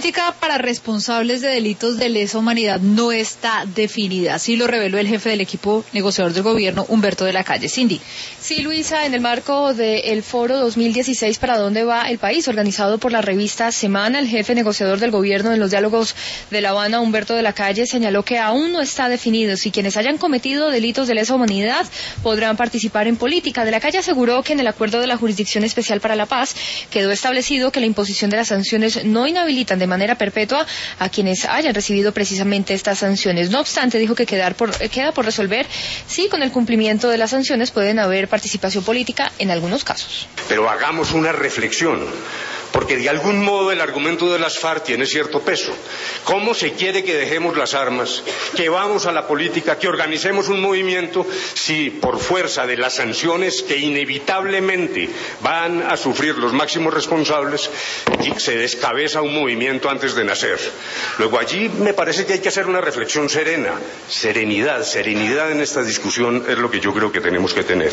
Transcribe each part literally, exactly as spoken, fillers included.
política para responsables de delitos de lesa humanidad no está definida, así lo reveló el jefe del equipo negociador del gobierno, Humberto de la Calle. Cindy. Sí, Luisa, en el marco del Foro dos mil dieciséis ¿Para dónde va el país?, organizado por la revista Semana, el jefe negociador del gobierno en los diálogos de La Habana, Humberto de la Calle, señaló que aún no está definido si quienes hayan cometido delitos de lesa humanidad podrán participar en política. De la Calle aseguró que en el acuerdo de la Jurisdicción Especial para la Paz quedó establecido que la imposición de las sanciones no inhabilitan de manera perpetua a quienes hayan recibido precisamente estas sanciones. No obstante, dijo que quedar por, queda por resolver si con el cumplimiento de las sanciones pueden haber participación política en algunos casos. Pero hagamos una reflexión, porque de algún modo el argumento de las FARC tiene cierto peso. ¿Cómo se quiere que dejemos las armas, que vamos a la política, que organicemos un movimiento, si por fuerza de las sanciones que inevitablemente van a sufrir los máximos responsables, se descabeza un movimiento antes de nacer? Luego allí me parece que hay que hacer una reflexión serena, serenidad, serenidad en esta discusión es lo que yo creo que tenemos que tener.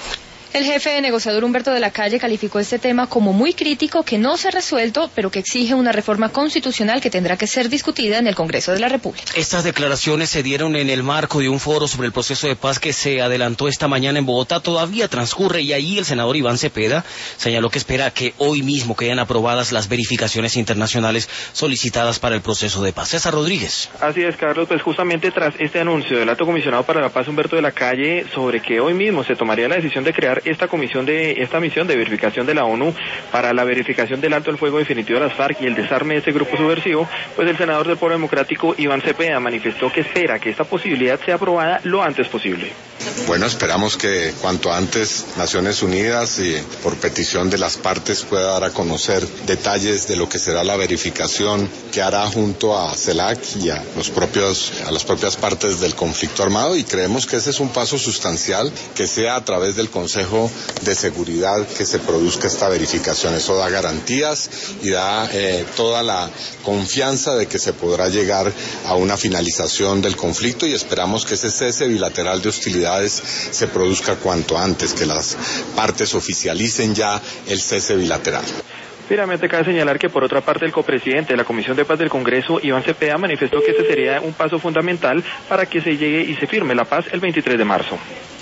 El jefe negociador Humberto de la Calle calificó este tema como muy crítico, que no se ha resuelto, pero que exige una reforma constitucional que tendrá que ser discutida en el Congreso de la República. Estas declaraciones se dieron en el marco de un foro sobre el proceso de paz que se adelantó esta mañana en Bogotá. Todavía transcurre y ahí el senador Iván Cepeda señaló que espera que hoy mismo queden aprobadas las verificaciones internacionales solicitadas para el proceso de paz. César Rodríguez. Así es, Carlos, pues justamente tras este anuncio del alto comisionado para la paz, Humberto de la Calle, sobre que hoy mismo se tomaría la decisión de crear esta comisión de esta misión de verificación de la ONU para la verificación del alto el fuego definitivo de las FARC y el desarme de este grupo subversivo, pues el senador del Polo Democrático Iván Cepeda manifestó que espera que esta posibilidad sea aprobada lo antes posible. Bueno, esperamos que cuanto antes Naciones Unidas y por petición de las partes pueda dar a conocer detalles de lo que será la verificación que hará junto a CELAC y a los propios a las propias partes del conflicto armado, y creemos que ese es un paso sustancial, que sea a través del Consejo de Seguridad que se produzca esta verificación. Eso da garantías y da eh, toda la confianza de que se podrá llegar a una finalización del conflicto, y esperamos que ese cese bilateral de hostilidades se produzca cuanto antes, que las partes oficialicen ya el cese bilateral. Finalmente, cabe señalar que por otra parte el copresidente de la Comisión de Paz del Congreso, Iván Cepeda, manifestó que este sería un paso fundamental para que se llegue y se firme la paz el veintitrés de marzo.